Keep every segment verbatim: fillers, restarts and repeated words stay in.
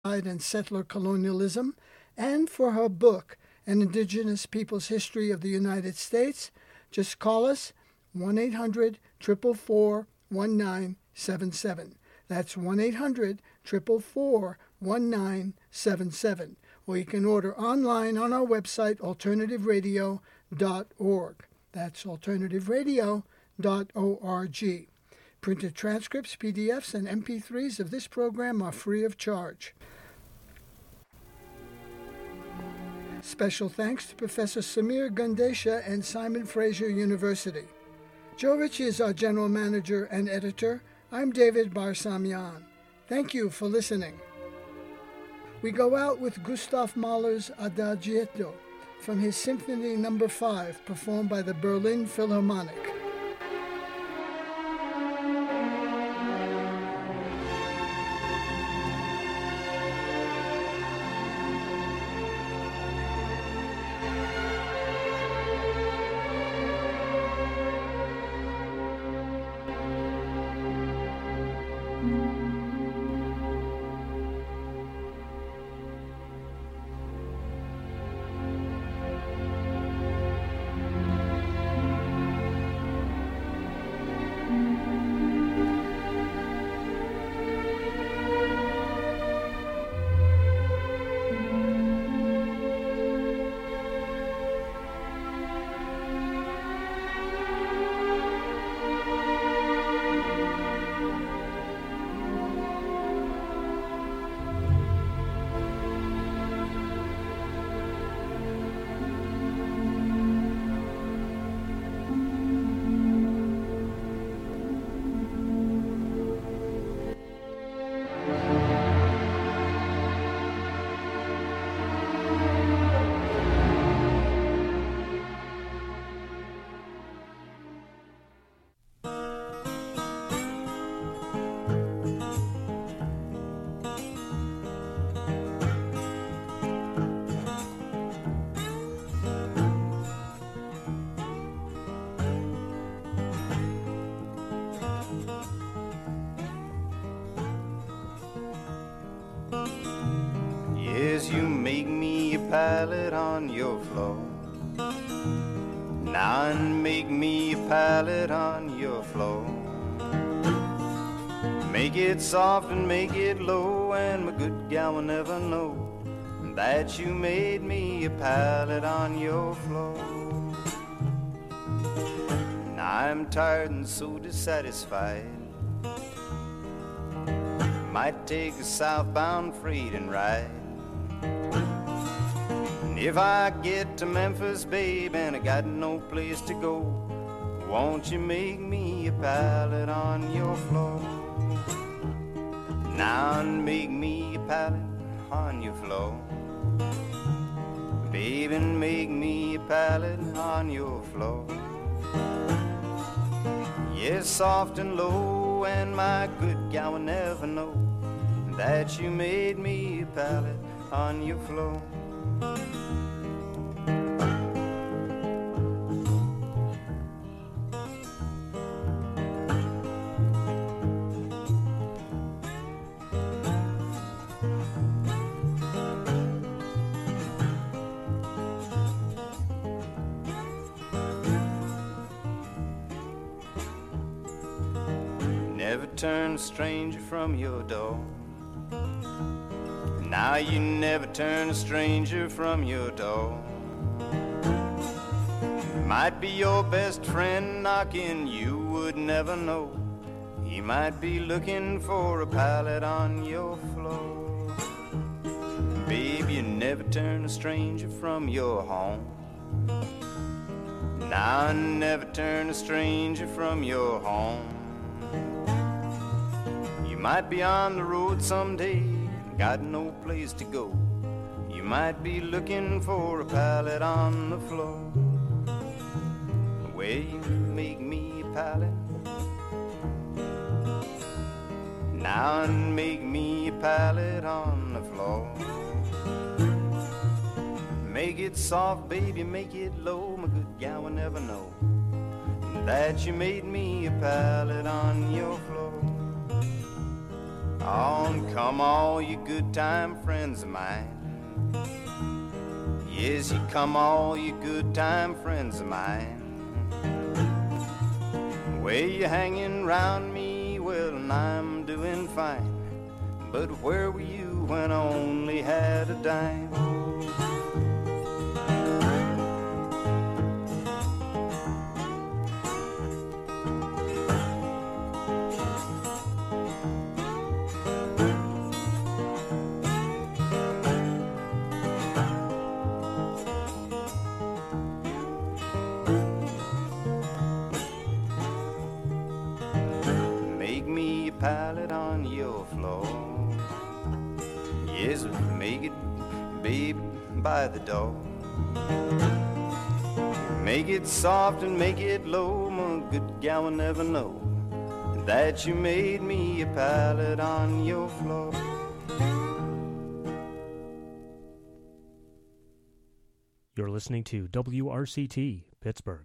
and settler colonialism, and for her book, An Indigenous Peoples History of the United States, just call us one eight hundred, four four four, one nine seven seven. That's one eight hundred, four four four, one nine seven seven. Or you can order online on our website, alternative radio dot org. That's alternative radio dot org. Printed transcripts, P D Fs, and M P threes of this program are free of charge. Special thanks to Professor Samir Gundesha and Simon Fraser University. Joe Ritchie is our general manager and editor. I'm David Barsamian. Thank you for listening. We go out with Gustav Mahler's Adagietto from his Symphony Number five, performed by the Berlin Philharmonic. Pallet on your floor. Now and make me a pallet on your floor. Make it soft and make it low, and my good gal will never know that you made me a pallet on your floor. Now I'm tired and so dissatisfied. Might take a southbound freight and ride. If I get to Memphis, babe, and I got no place to go, won't you make me a pallet on your floor? Now and make me a pallet on your floor. Babe, and make me a pallet on your floor. Yes, soft and low, and my good gal will never know that you made me a pallet on your floor. Never turn a stranger from your door. Now you never turn a stranger from your door. Might be your best friend knocking, you would never know. He might be looking for a pallet on your floor. Babe, you never turn a stranger from your home. Now I never turn a stranger from your home. You might be on the road someday, got no place to go. You might be looking for a pallet on the floor. Will you make me a pallet? Now and make me a pallet on the floor. Make it soft, baby, make it low. My good gal will never know that you made me a pallet on your floor. On come all you good time friends of mine. Yes, you come all you good time friends of mine. Way you hanging round me, well, I'm doing fine. But where were you when I only had a dime? Pallet on your floor. Yes, make it, babe, by the door. Make it soft and make it low. My good gal will never know that you made me a pallet on your floor. You're listening to W R C T, Pittsburgh.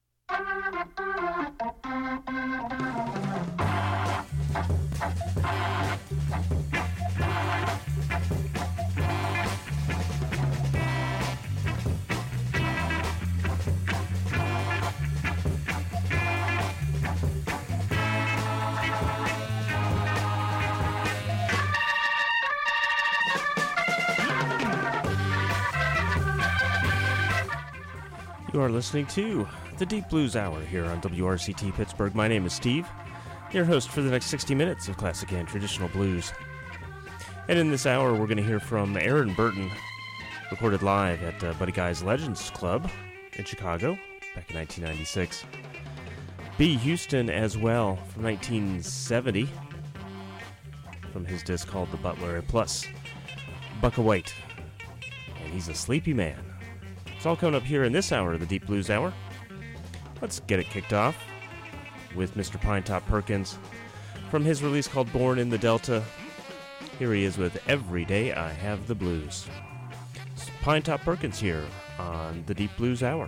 You are listening to the Deep Blues Hour here on W R C T Pittsburgh. My name is Steve, your host for the next sixty minutes of classic and traditional blues. And in this hour, we're going to hear from Aaron Burton, recorded live at uh, Buddy Guy's Legends Club in Chicago back in nineteen ninety-six. B. Houston as well from nineteen seventy from his disc called The Butler, plus Bucka White, and he's a sleepy man. It's all coming up here in this hour of the Deep Blues Hour. Let's get it kicked off with Mister Pinetop Perkins from his release called Born in the Delta. Here he is with Every Day I Have the Blues. It's Pinetop Perkins here on the Deep Blues Hour.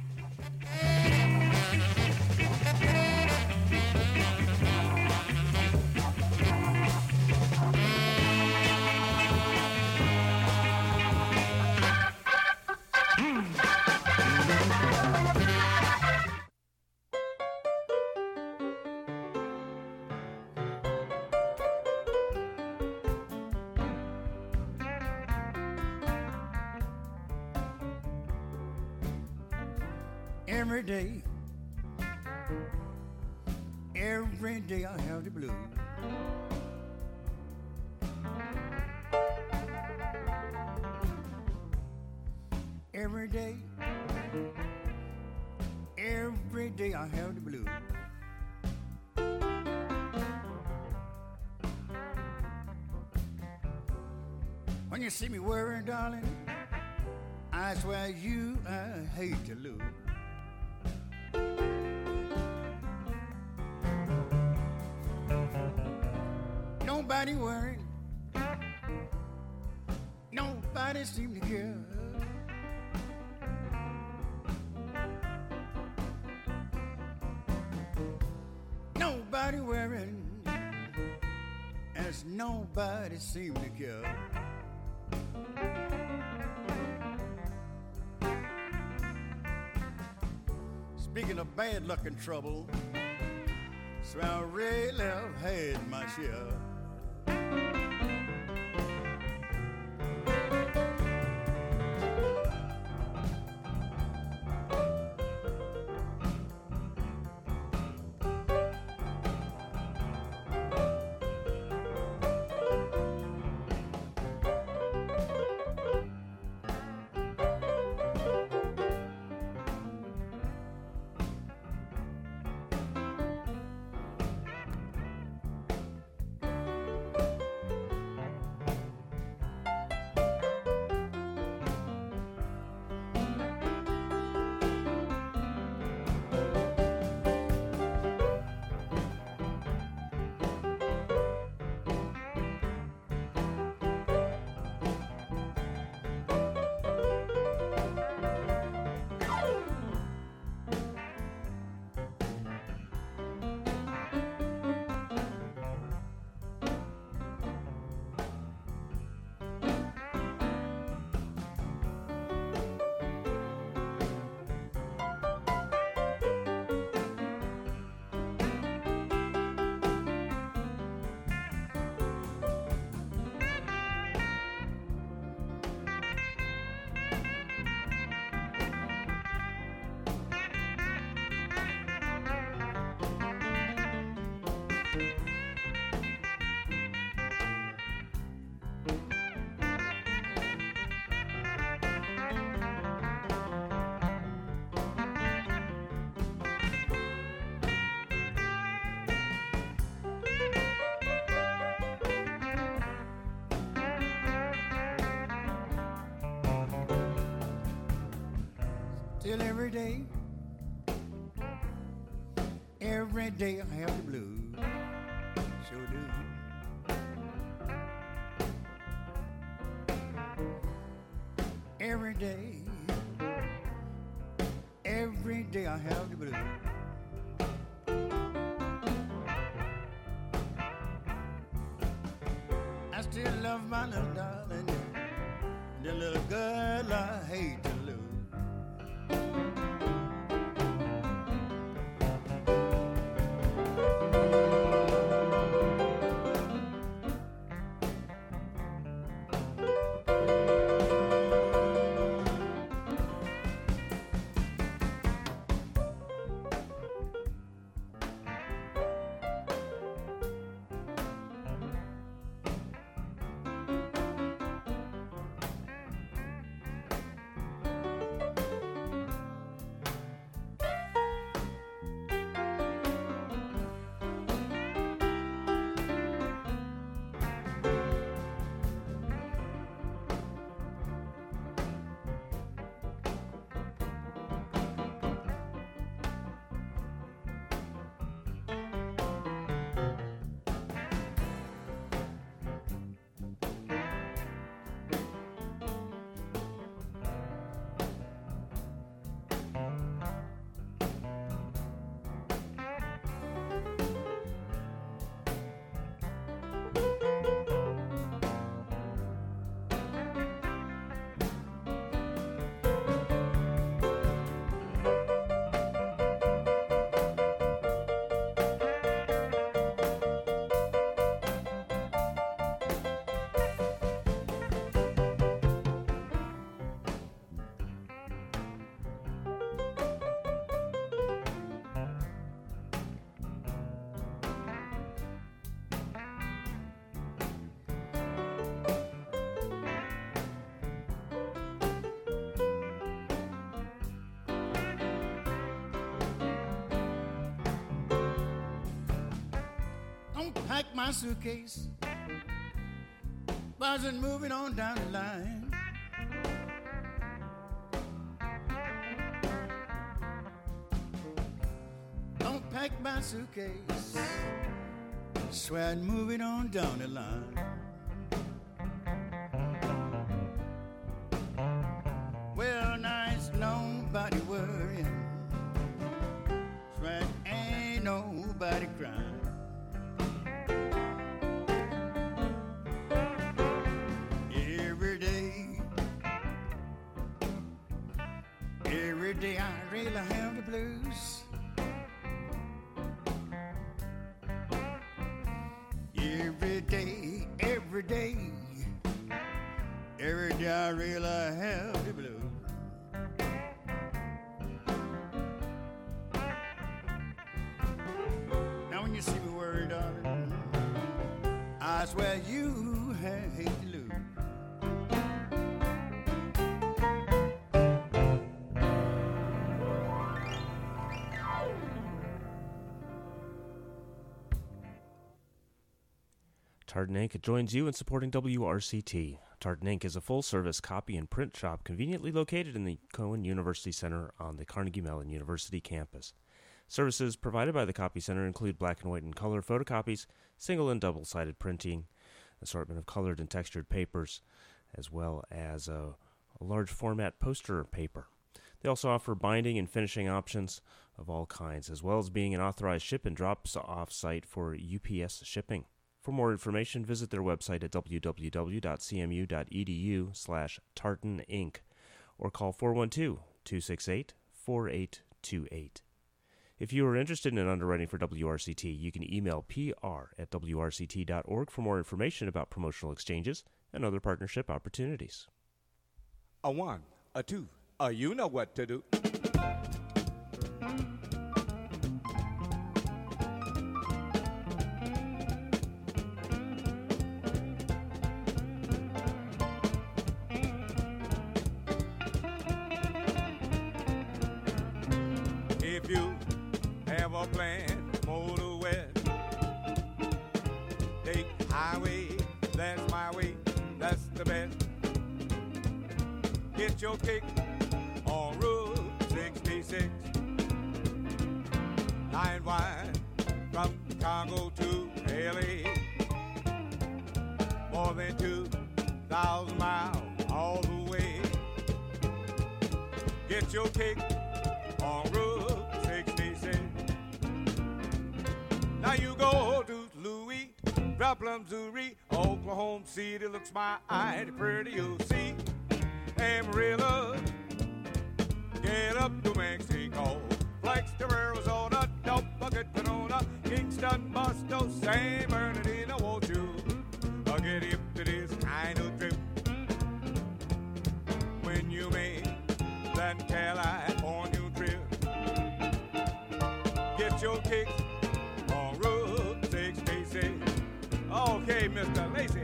Every day, every day I have the blues. Every day, every day I have the blues. When you see me worrying, darling, I swear you I hate to lose. Nobody worried, nobody seemed to care. Nobody worried, as nobody seemed to care. Speaking of bad luck and trouble, so I really have had my share. Till every day, every day I have the blues, sure do. Every day, every day I have the blues. I still love my little darling, the little girl I hate to lose. Pack my suitcase, wasn't moving on down the line. Don't pack my suitcase, swear I'm moving on down the line. Well, nice, nobody worrying, swear ain't nobody crying. Every day I really have the blues. Every day, every day, every day I really have the blues. Now when you see me worried, darling, I swear you hate to lose. Tartan Incorporated joins you in supporting W R C T. Tartan Incorporated is a full-service copy and print shop conveniently located in the Cohen University Center on the Carnegie Mellon University campus. Services provided by the Copy Center include black and white and color photocopies, single and double-sided printing, assortment of colored and textured papers, as well as a, a large format poster paper. They also offer binding and finishing options of all kinds, as well as being an authorized ship and drop-off site for U P S shipping. For more information, visit their website at w w w dot c m u dot e d u slash tartan inc or call four one two, two six eight, four eight two eight. If you are interested in underwriting for W R C T, you can email p r at w r c t dot org for more information about promotional exchanges and other partnership opportunities. A one, a two, a you know what to do. If you have a plan, motor west, take highway, that's my way, that's the best. Get your kick on Route sixty-six. Line wide from Congo to L A. More than two thousand miles all the way. Get your kick on Route sixty-six. Now you go to Louis, Joplin, Missouri, Oklahoma City looks mighty pretty, you'll see. Amarillo, get up to Mexico, Flagstaff, Arizona, Dubuque, Winona, Kingston, Boston, San Bernardino, won't you uh, get hip to this kind of trip when you make that California trip. Get your kicks on Route sixty-six. Okay, Mister Lacey.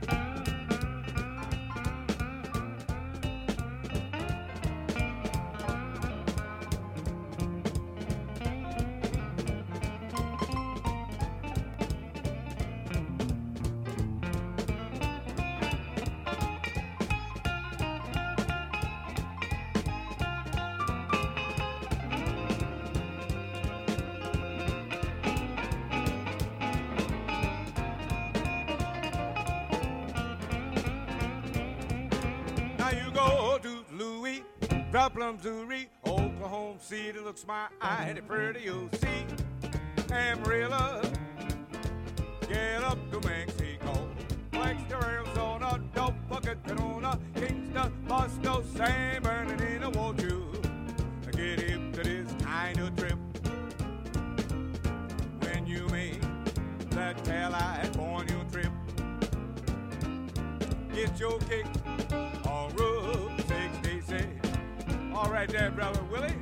Joplin, Missouri, Oklahoma City looks mighty pretty, you'll see. Amarillo, get up to Mexico, Flagstaff, Arizona, Dubuque, Winona, Kingston, Boston, San Bernardino, won't you get hip to this kind of trip when you make that California trip. Get your kick on Route sixty-six. All right there, Brother Willie.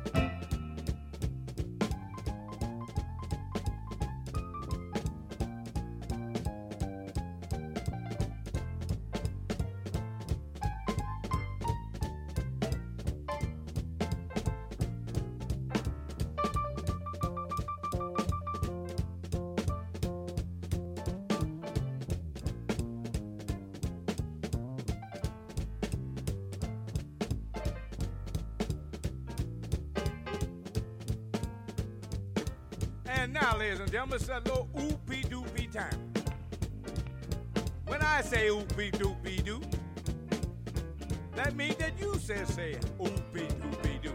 And now, ladies and gentlemen, it's a little oopie-doopie time. When I say oopie-doopie-doo, that means that you say say oopie-doopie-doo.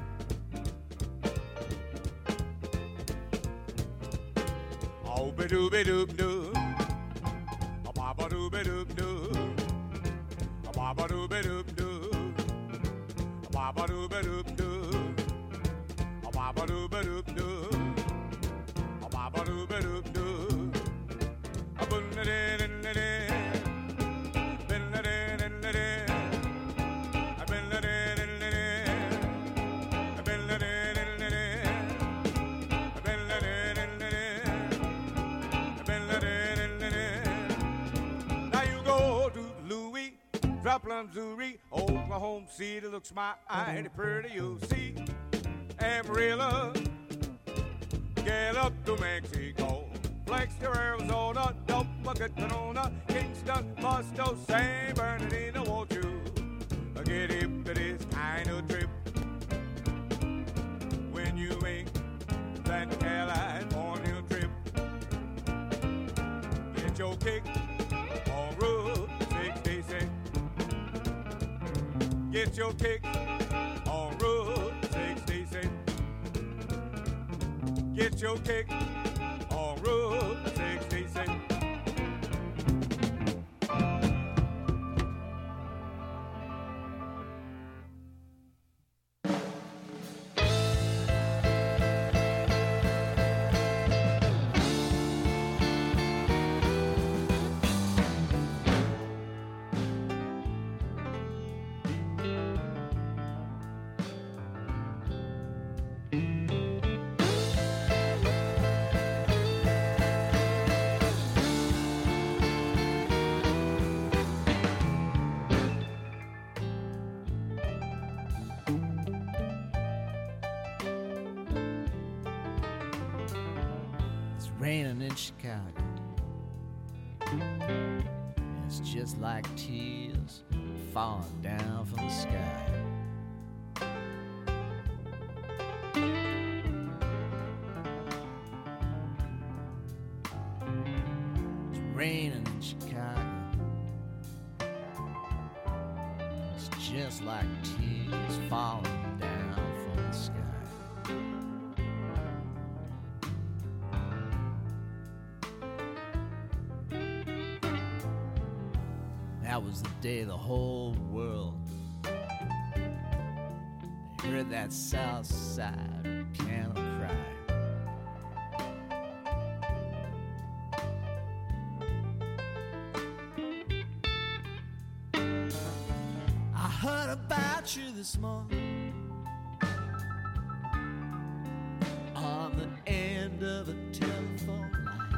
Oopie-doopie-doop-doo, a-papa-doopie-doop-doo, a-papa-doopie-doop-doo, a-papa-doopie-doop-doo, a-papa-doopie-doop-doo. Now you go to Louis, Joplin, Missouri, Oklahoma City looks mighty pretty, you'll see. Amarillo, get up to Mexico, Flagstaff, Arizona, Dubuque, Winona, Kingston, Boston, San Bernardino, won't you get hip to this kind of trip when you make that California trip. Get your kick on Route sixty-six. Get your kick on Route sixty-six. Get your kick on Route sixty-six. Raining in Chicago. It's just like tears falling down from the sky. It's just like tears falling down from the sky. That was the day the whole world heard that South Side piano cry. I heard about you this morning on the end of a telephone line.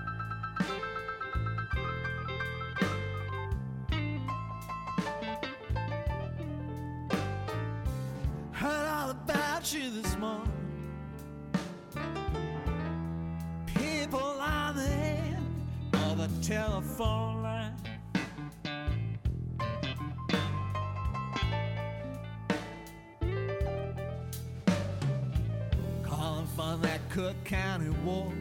Heard all about you this morning. People on the end of a telephone line. Calling from that Cook County ward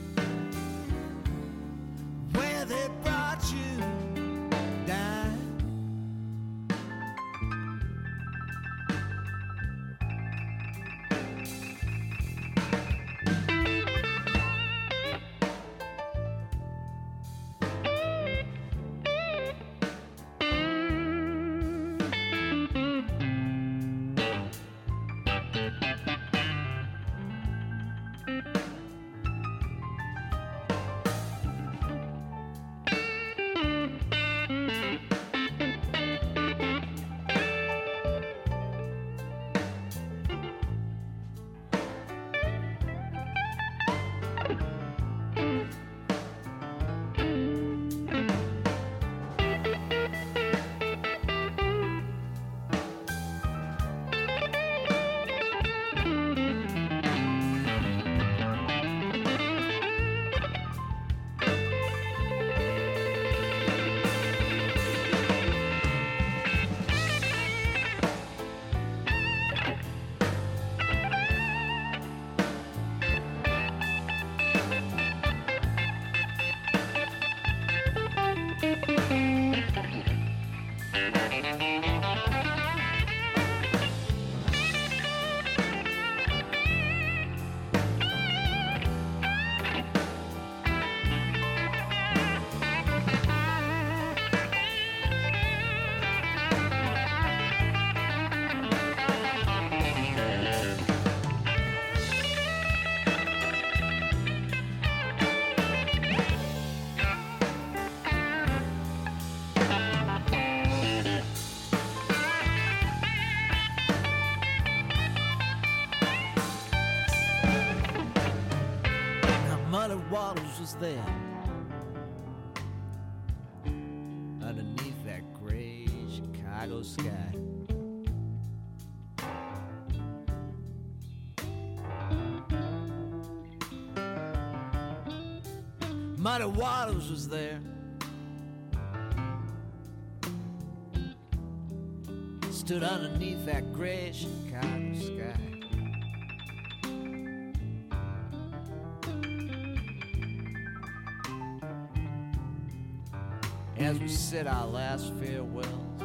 where they brought you down. Waters was there underneath that gray Chicago sky. Muddy Waters was there, stood underneath that gray Chicago sky. As we said our last farewells,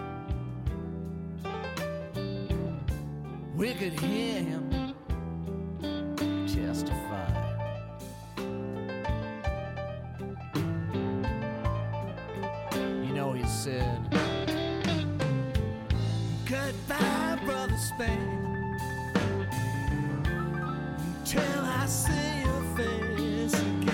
we could hear him testify. You know, he said, goodbye, brother Spain, till I see your face again.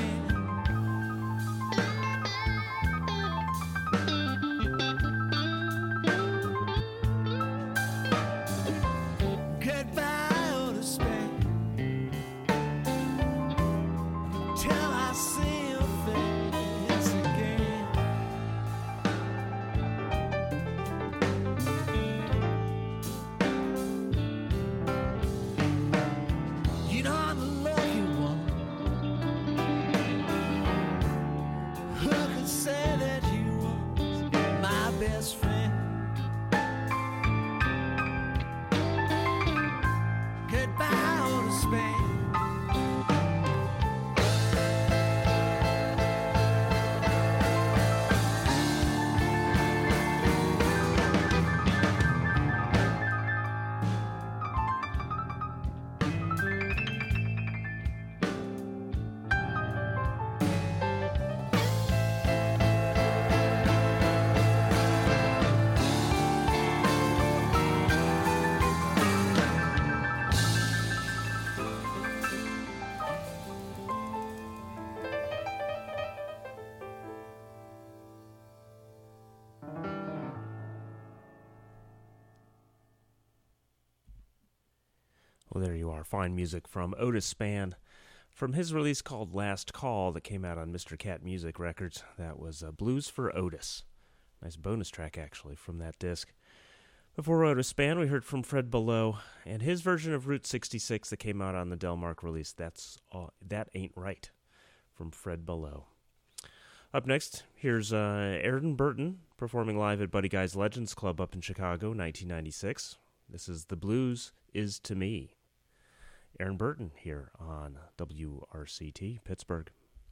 Well, there you are. Fine music from Otis Spann from his release called Last Call that came out on Mister Cat Music Records. That was uh, Blues for Otis. Nice bonus track, actually, from that disc. Before Otis Spann, we heard from Fred Below and his version of Route sixty-six that came out on the Delmark release. That's all, That Ain't Right, from Fred Below. Up next, here's uh, Aaron Burton performing live at Buddy Guy's Legends Club up in Chicago, nineteen ninety-six. This is The Blues Is to Me. Aaron Burton here on W R C T Pittsburgh.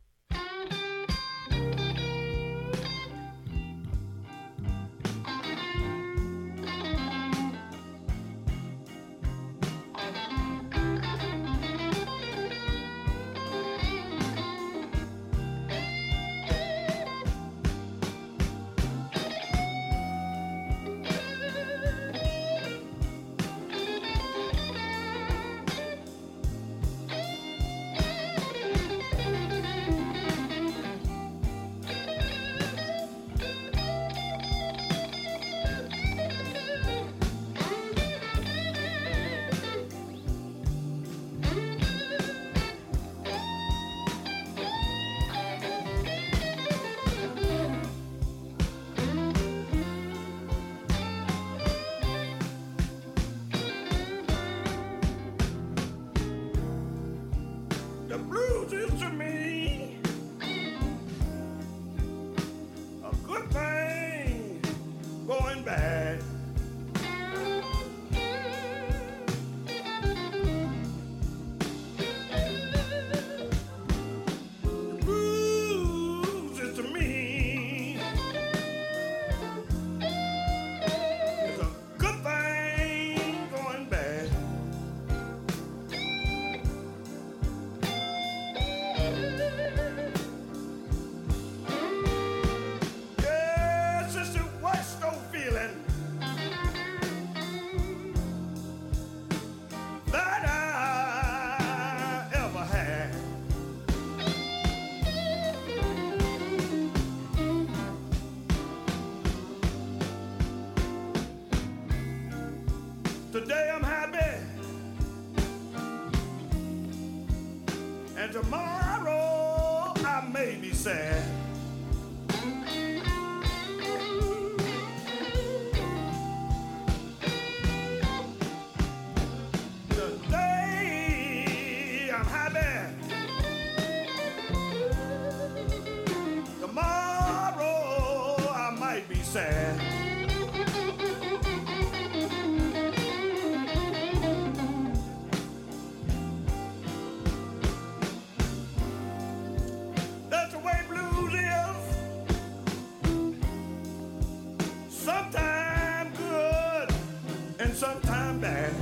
Today I'm happy, and tomorrow I may be sad. Today I'm happy, tomorrow I might be sad. Sometime bad.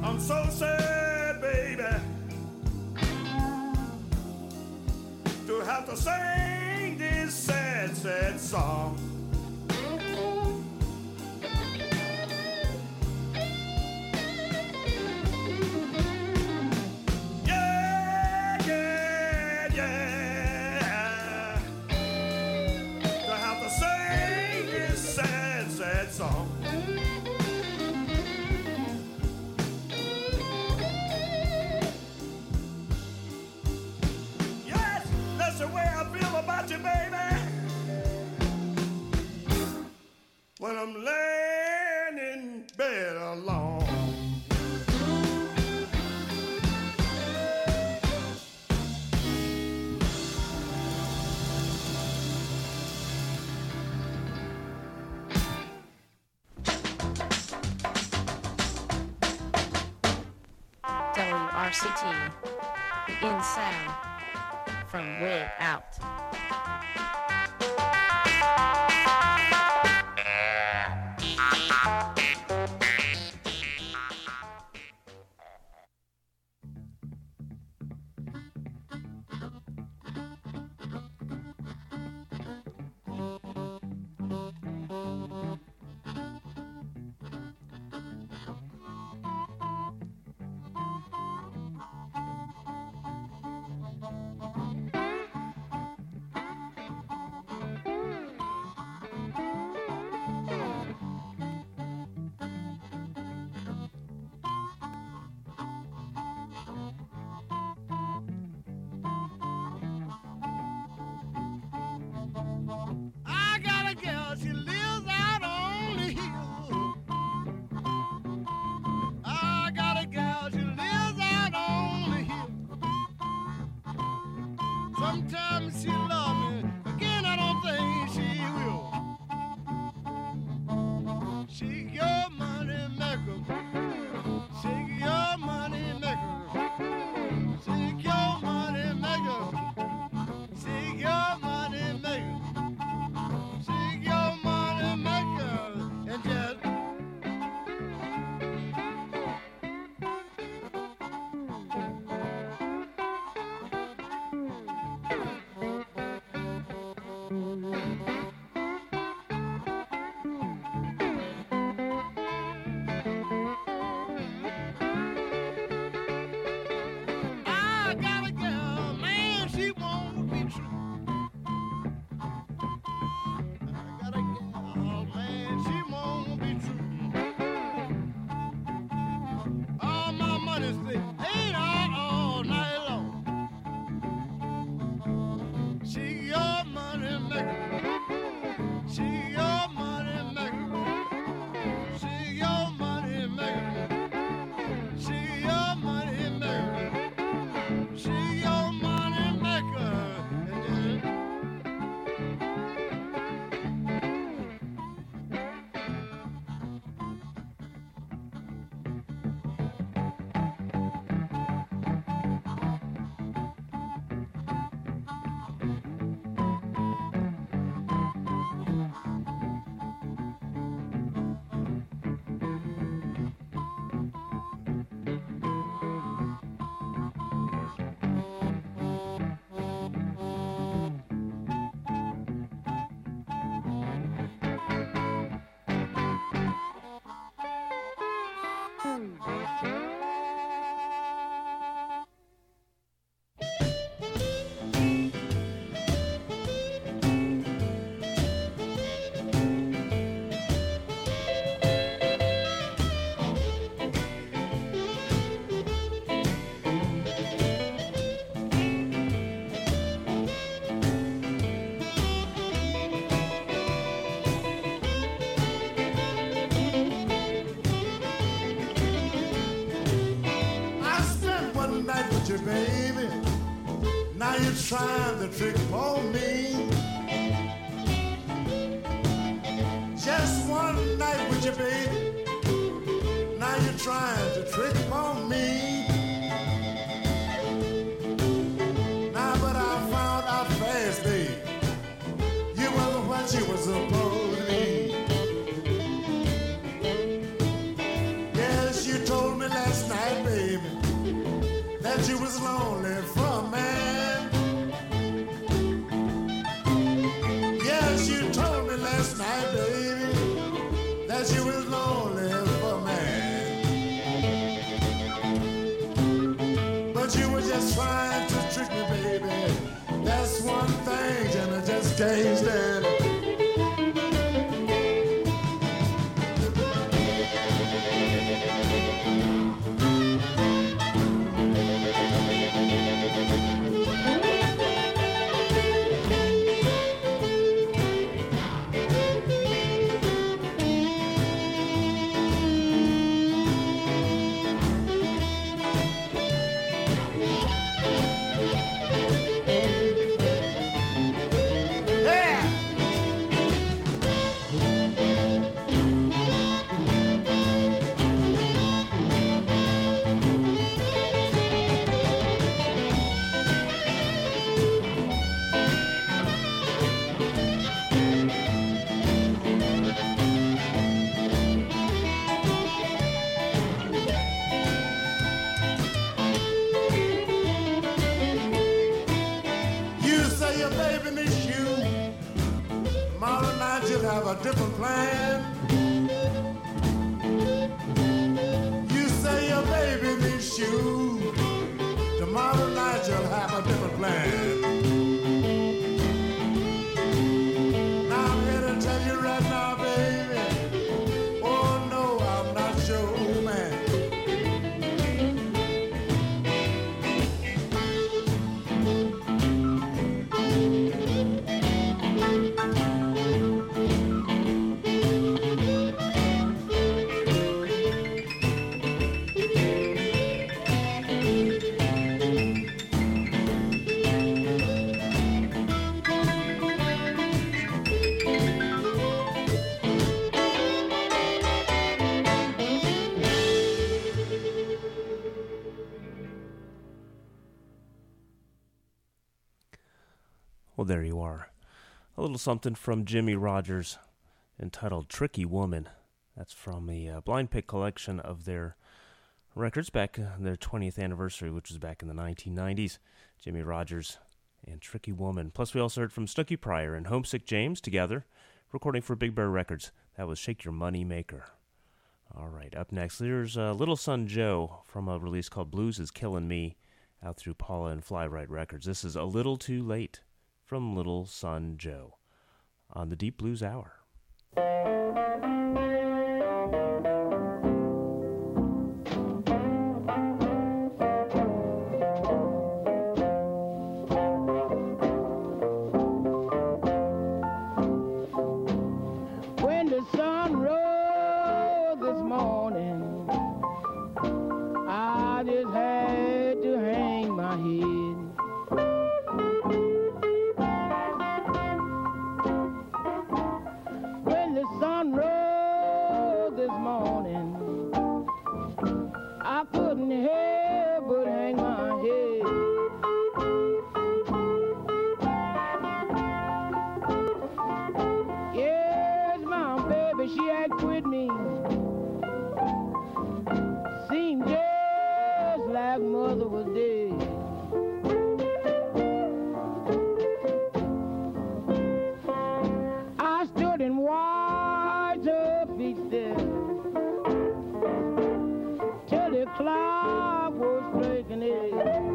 I'm so sad, baby, to have to sing this sad, sad song. Yeah, yeah, yeah, to have to sing this sad, sad song. The way I feel about you, baby, when I'm laying in bed alone. W R C T, the in sound from way out. Sometimes she love me, again I don't think she will. She your money maker, she your money maker, she your money maker, she your money maker, she your money maker, and just you, baby. Now you're trying to trick on me. Just one night with you, baby. Now you're trying to trick on me. Now, but I found out fast, baby, you wasn't what you were supposed to be. Yes, you told me last night that you was lonely for a man. Yes, you told me last night, baby, that you was lonely for a man. But you were just trying to trick me, baby. That's one thing, and I just can't stand it. Have a different plan. You say your baby needs shoes. Tomorrow night you'll have a different plan. Now I'm here to tell you right now, baby. Oh no, I'm not your man. Well, there you are. A little something from Jimmie Rodgers entitled Tricky Woman. That's from the uh, Blind Pig collection of their records back in their twentieth anniversary, which was back in the nineteen nineties. Jimmie Rodgers and Tricky Woman. Plus, we also heard from Snooky Pryor and Homesick James together, recording for Big Bear Records. That was Shake Your Money Maker. All right, up next, there's uh, Little Son Joe from a release called Blues Is Killin' Me, out through Paula and Flyride Records. This is A Little Too Late from Little Son Joe on the Deep Blues Hour. When the sun rose this morning, I just had to hang my head. Sun rose this morning, I couldn't help but hang my head. Yes, my baby, she had quit me. Seemed just like mother was dead. I stood and watched her feet still till the clock was striking it.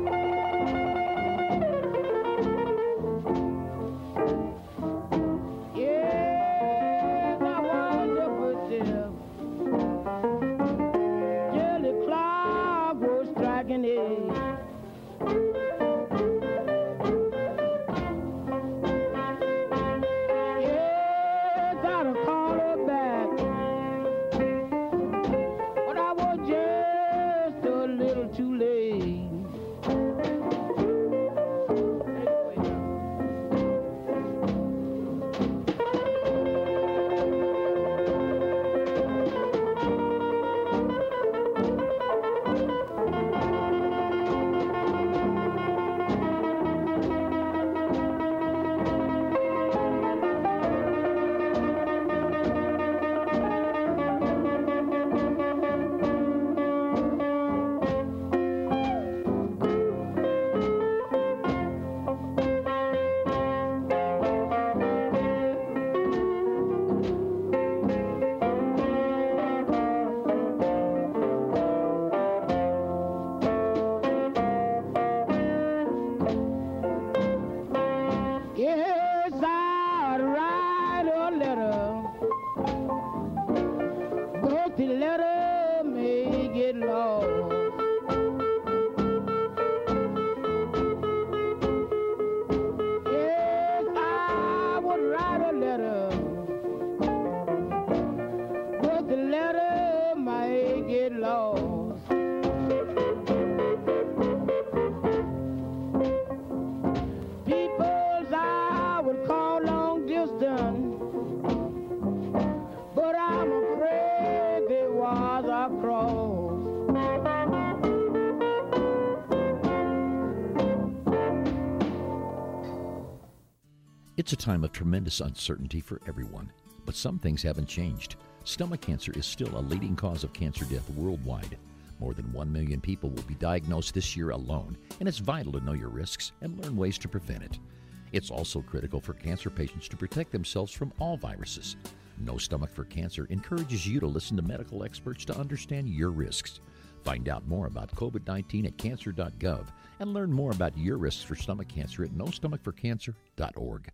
Yes, I watched her footsteps till the clock was striking it. Too late. It's a time of tremendous uncertainty for everyone, but some things haven't changed. Stomach cancer is still a leading cause of cancer death worldwide. More than one million people will be diagnosed this year alone, and it's vital to know your risks and learn ways to prevent it. It's also critical for cancer patients to protect themselves from all viruses. No Stomach for Cancer encourages you to listen to medical experts to understand your risks. Find out more about COVID nineteen at cancer dot gov and learn more about your risks for stomach cancer at no stomach for cancer dot org.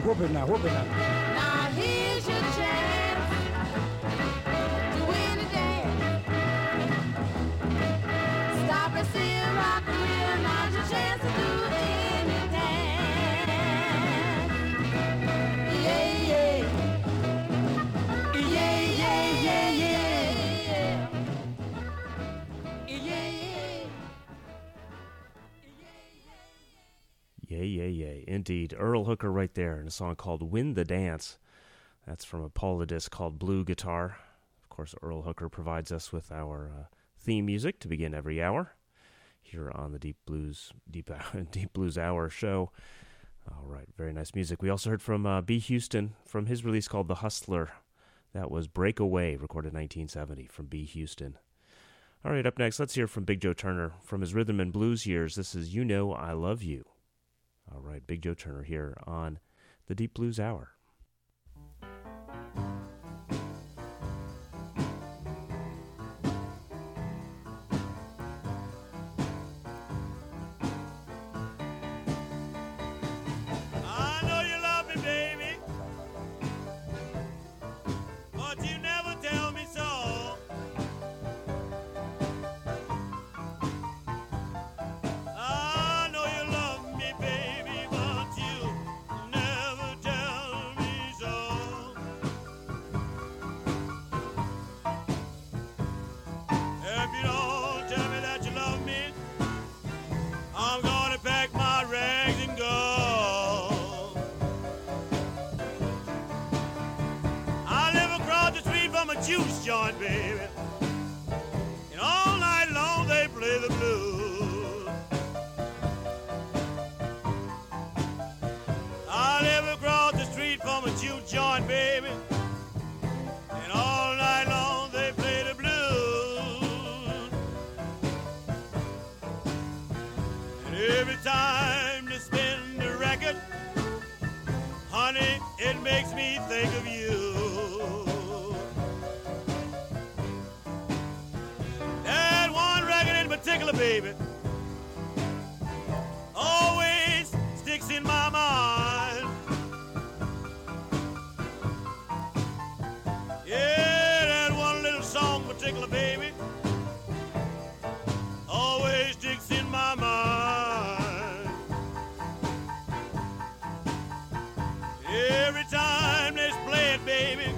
whoop it now, whoop it now. Now here's your chance to win a dance. Stop and see rock the real. Now's your chance to do any dance. Yeah, yeah. Yeah, yeah, yeah, yeah. Yeah, yeah. Yay, yay, yay. Indeed. Earl Hooker right there in a song called Win the Dance. That's from a Paula disc called Blue Guitar. Of course, Earl Hooker provides us with our uh, theme music to begin every hour here on the Deep Blues Deep, Deep Blues Hour show. All right, very nice music. We also heard from uh, B. Houston from his release called The Hustler. That was Breakaway, recorded nineteen seventy from B. Houston. All right, up next, let's hear from Big Joe Turner from his rhythm and blues years. This is You Know I Love You. All right, Big Joe Turner here on the Deep Blues Hour. I know you love me, baby, but you never tell me so. I know you love me, baby, but you never tell me so. If you don't tell me that you love me, I'm gonna pack my rags and go. I live across the street from a juice joint, baby, and all night long they play the blues. I live across the street from a juice joint, baby, and all night long they play the blues. And every time they spin the record, honey, it makes me think of you. That one record in particular, baby, always sticks in my mind. Yeah, that one little song in particular, baby, always sticks in my mind. Every time they play it, baby,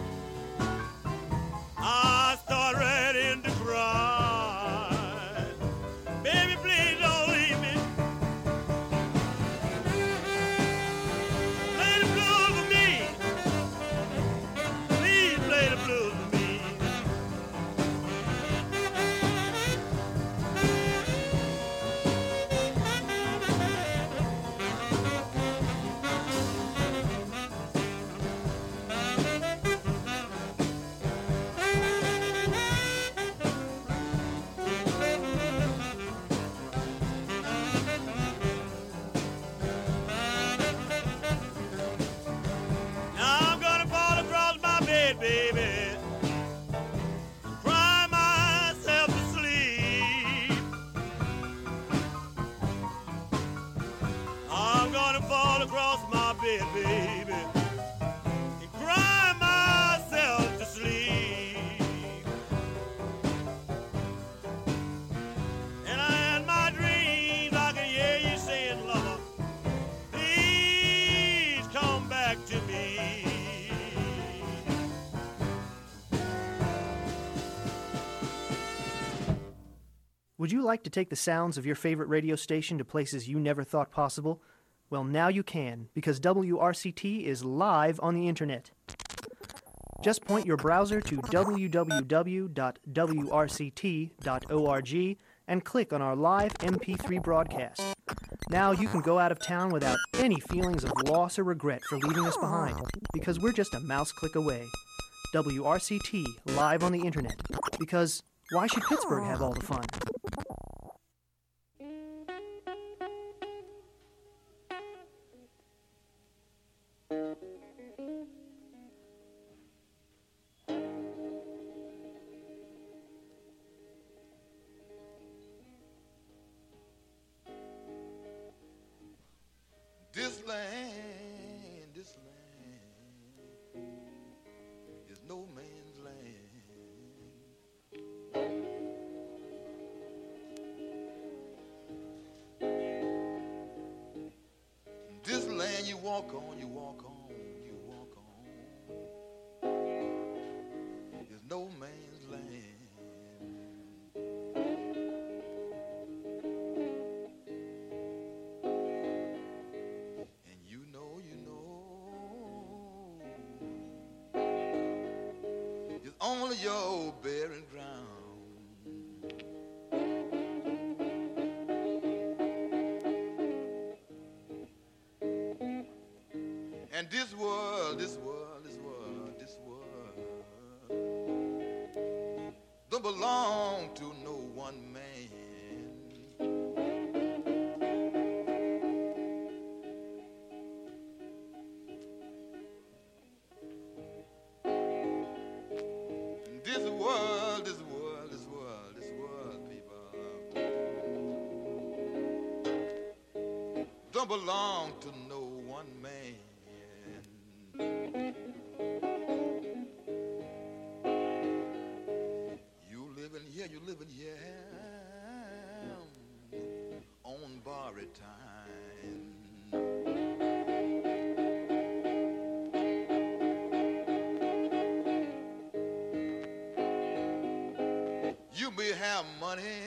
I start ready to cry. Baby, please don't leave me. Play the blues for me. Please play the blues for me. Now I'm gonna fall across my bed, baby, cry myself to sleep. I'm gonna fall across my bed, baby, and cry myself to sleep. And I in my dreams I can hear you saying, lover, please come back to me. Would you like to take the sounds of your favorite radio station to places you never thought possible? Well, now you can, because W R C T is live on the internet. Just point your browser to w w w dot w r c t dot org and click on our live M P three broadcast. Now you can go out of town without any feelings of loss or regret for leaving us behind, because we're just a mouse click away. W R C T live on the internet, because why should Pittsburgh have all the fun? This land, this land walk on, you walk on, you walk on. There's no man's land. And you know, you know, it's only your barren ground. And this world, this world, this world, this world don't belong to no one man. This world, this world, this world, this world, people don't belong to no one man. You living here, you living here on borrowed time. You may have money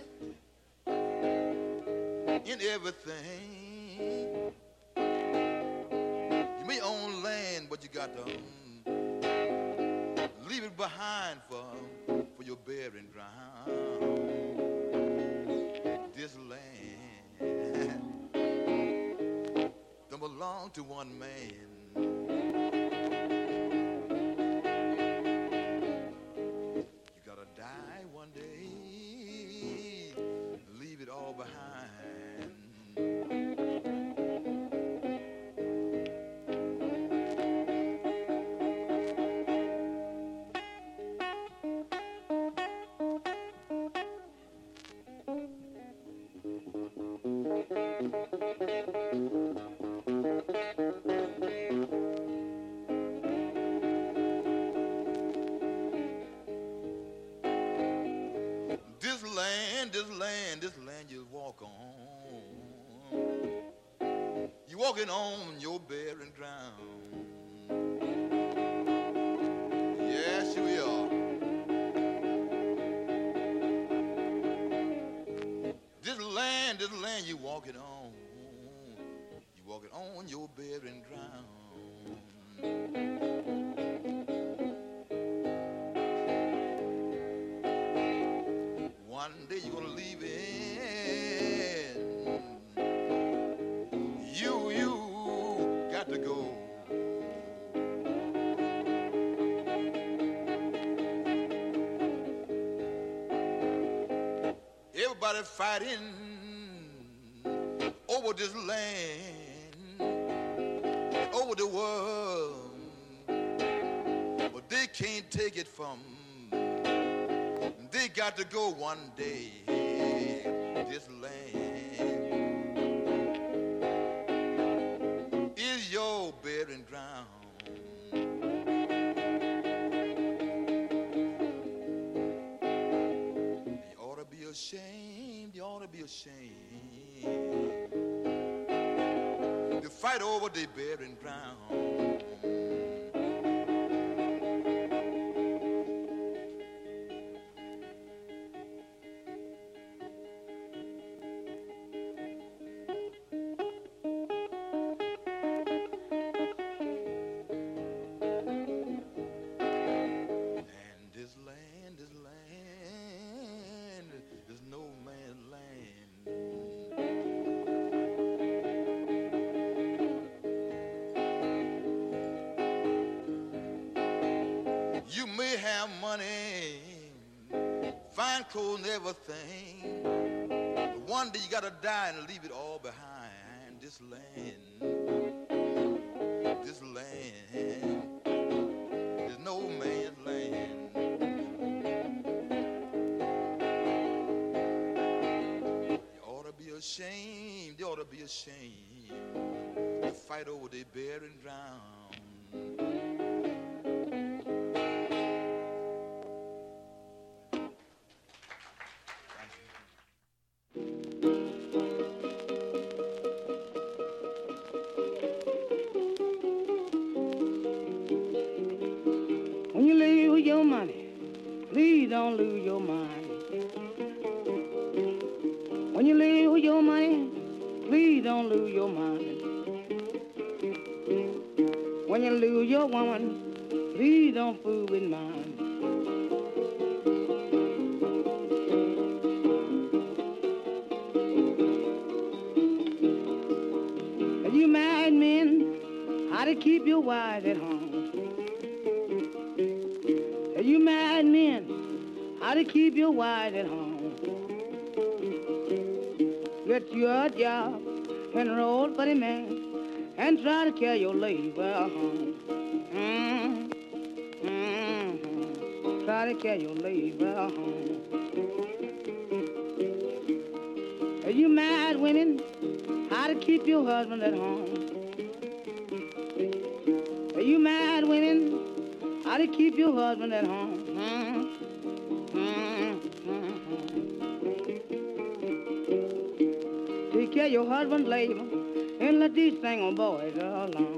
in everything. You may own land, but you got to um, leave it behind for, for your burying ground. This land don't belong to one man. You gotta die one day, leave it all behind. This land, this land, this land you walk on. You walking on your barren ground. Yes, you are. This land, this land you walking on. You walking on your barren ground. One day you're gonna leave it. You, you got to go. Everybody fighting over this land, over the world, but they can't take it from. They got to go one day. This land is your burying ground. You ought to be ashamed. You ought to be ashamed to fight over the burying ground. You may have money, fine clothes and everything, but one day you gotta die and leave it all behind. This land, this land is no man's land. You ought to be ashamed, you ought to be ashamed to fight over the burying ground. please don't lose your mind. When you lose your money, please don't lose your mind. When you lose your woman, please don't fool with mine. You married men, how to keep your wives at home. You married men, how to keep your wives at home. Get you a job and roll for the man and try to carry your labor home. Mm-hmm. Mm-hmm. Try to carry your labor home. You married women, how to keep your husband at home. You married women, how to keep your husband at home. Mm-hmm. Mm-hmm. Take care of your husband's labor and let these single boys alone.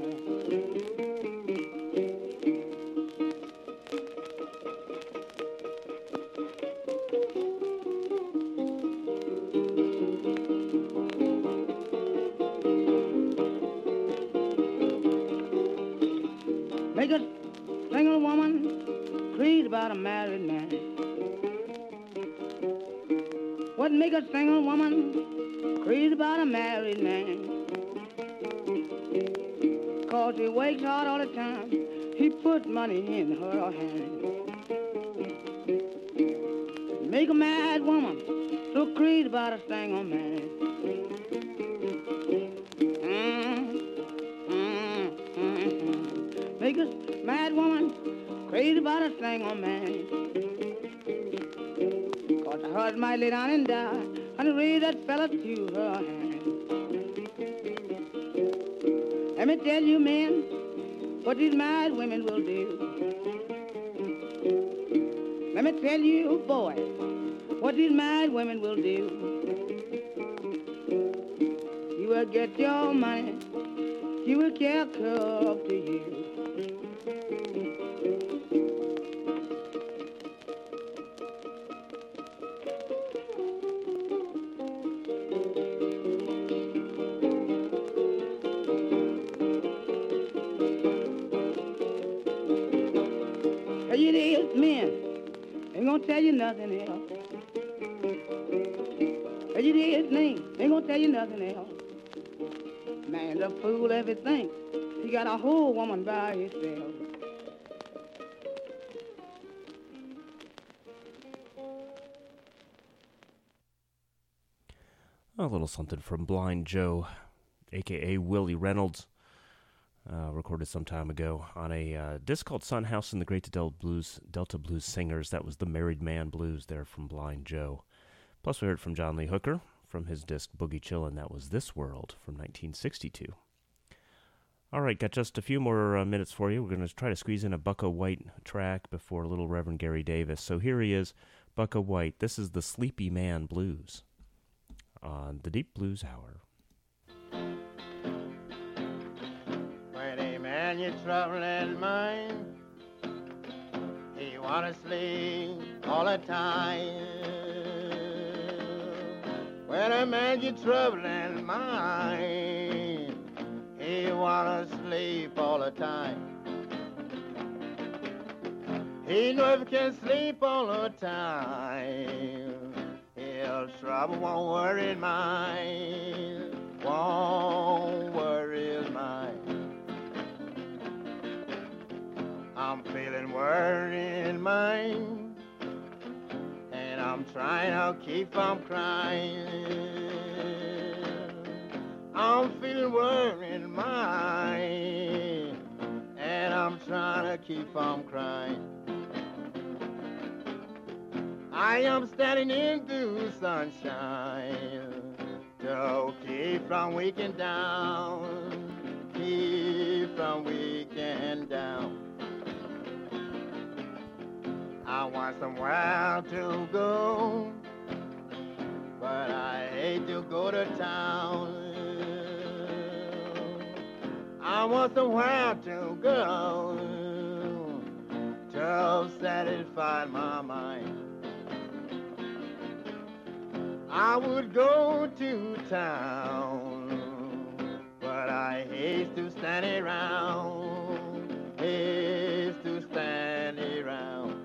Make a single woman crazy about a married man. What make a single woman crazy about a married man? Cause he works hard all the time, he puts money in her hand. Make a mad woman so crazy about a single man. Mm, mm, mm, mm. Make a mad woman crazy about a single man. Cause the husband might lay down and die and raise that fella to her hand. Let me tell you, men, what these mad women will do. Let me tell you, boys, what these mad women will do. You will get your money, you will care up to you. These men ain't gonna tell you nothing else. You these men ain't gonna tell you nothing else. Man's a fool if he thinks he got a whole woman by himself. A little something from Blind Joe, a k a. Willie Reynolds. Uh, recorded some time ago on a uh, disc called Sun House and the Great Delta Blues, Delta Blues Singers. That was the Married Man Blues there from Blind Joe. Plus we heard from John Lee Hooker from his disc Boogie Chillin'. That was This World from nineteen sixty-two. All right, got just a few more uh, minutes for you. We're going to try to squeeze in a Bucka White track before Little Reverend Gary Davis. So here he is, Bucka White. This is the Sleepy Man Blues on the Deep Blues Hour. And your troubled mind, he wanna sleep all the time. When a man get troubled in mind, he wanna sleep all the time. He know if he can sleep all the time, his trouble won't worry his mind, won't worry his mind. I'm feeling worried in mind, and I'm trying to keep from crying. I'm feeling worried in mind, and I'm trying to keep from crying. I am standing in the sunshine to keep from weakening down, keep from weakening down. I want somewhere to go, but I hate to go to town. I want somewhere to go, to girl satisfied my mind. I would go to town, but I hate to stand around, hate to stand around.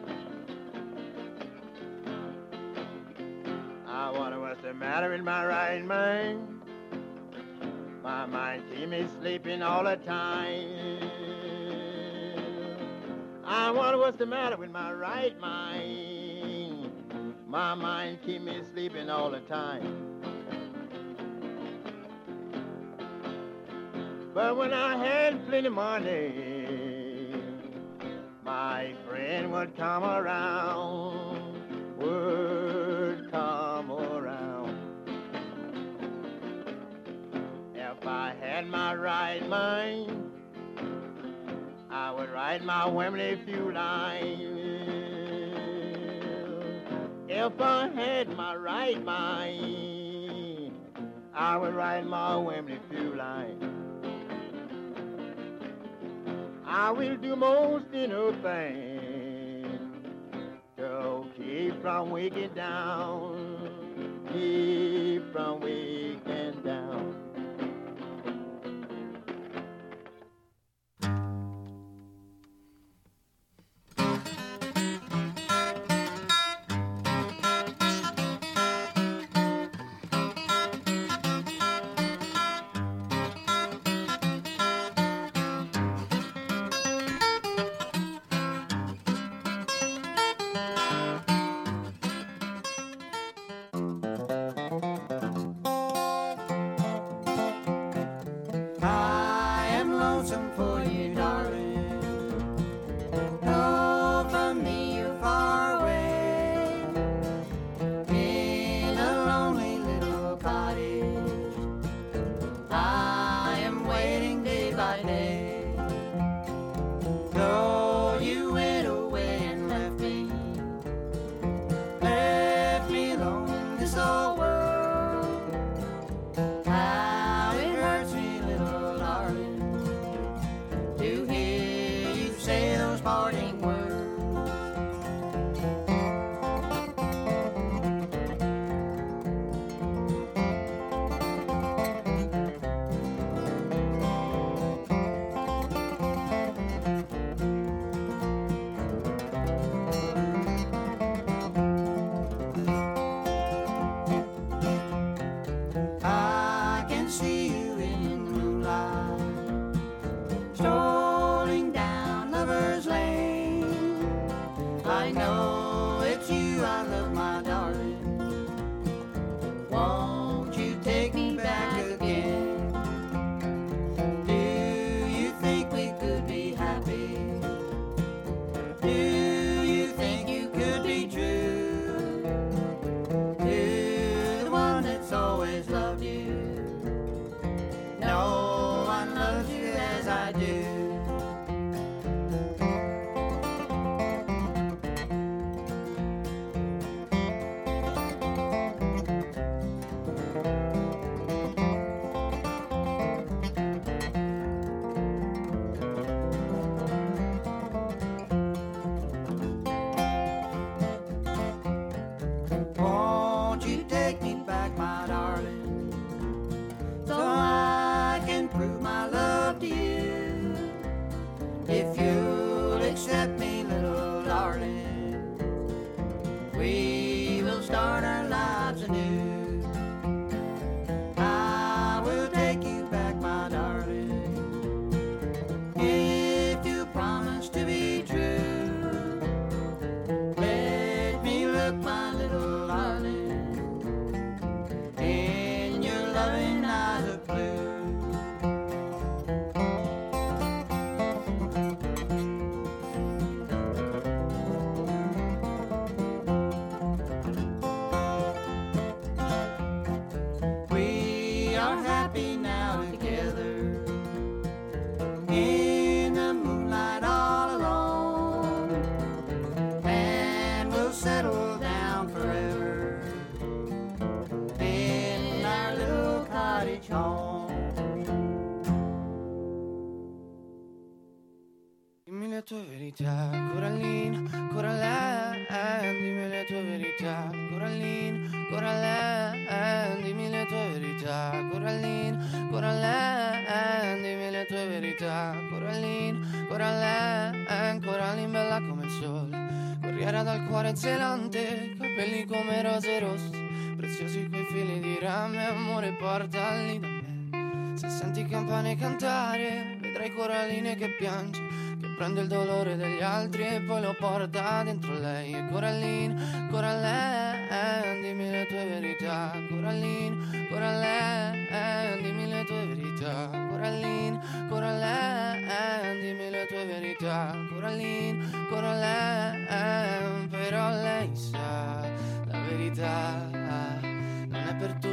I wonder what's the matter with my right mind. My mind keeps me sleeping all the time. I wonder what's the matter with my right mind. My mind keeps me sleeping all the time. But when I had plenty money, my friend would come around, would come around. If I had my right mind, I would write my women a few lines. If I had my right mind, I would write my women a few lines. I will do most anything to keep from waking down, keep from waking down. tua verità, ancora dal cuore zelante, capelli come rose rosse, preziosi quei fili di rame, amore portali da me. Se senti campane cantare, vedrai Coralline che piange, che prende il dolore degli altri e poi lo porta dentro lei. E Coralline, Coralline, dimmi le tue verità. Coralline, Coralline, dimmi le tue verità. Coralline, Coralline, dimmi le tue verità. Coralline, Coralline, però lei sa la verità, non è per tutti.